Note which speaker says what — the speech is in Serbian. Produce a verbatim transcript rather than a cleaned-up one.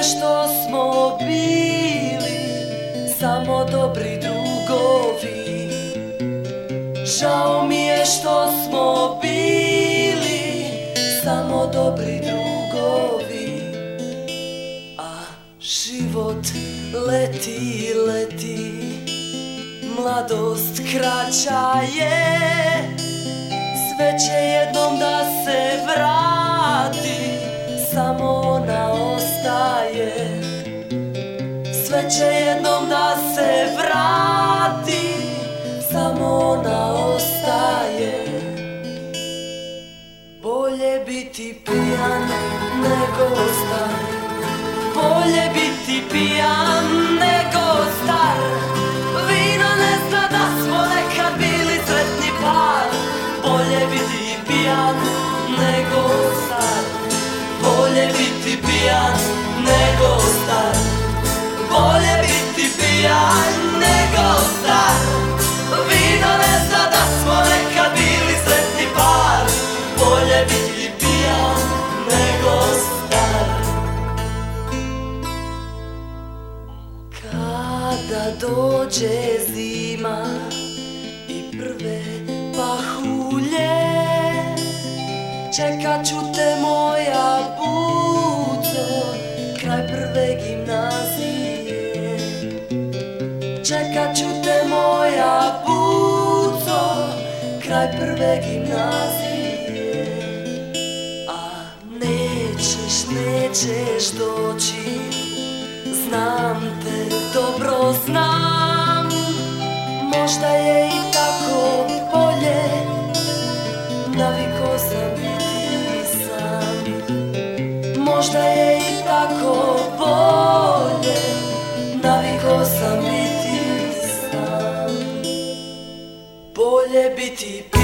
Speaker 1: je što smo bili samo dobri drugovi. Žao mi je što smo bili samo dobri drugovi. A život leti, leti, mladost kraća je. Sve će jednom da se vrati, samo ona ostaje. Sve će jednom da se vrati, samo ona ostaje. Bolje biti pijan nego star, bolje biti pijan nego star. Vino ne zna da smo nekad bili sretni par. Bolje biti pijan nego star, bolje biti pijan nego star. Bolje biti pijan nego star. Vino ne zna da smo nekad bili sretni par. Bolje biti pijan nego star. Kada dođe zima i prve pahulje, čekat ću te moja buco kraj prve gimnazije. Čekat ću te moja buco kraj prve gimnazije. A nećeš, nećeš doći, znam te, dobro znam. Možda je i tako bolje, naviko sam biti sam. Možda je i tako bolje, naviko sam biti sam. Bolje biti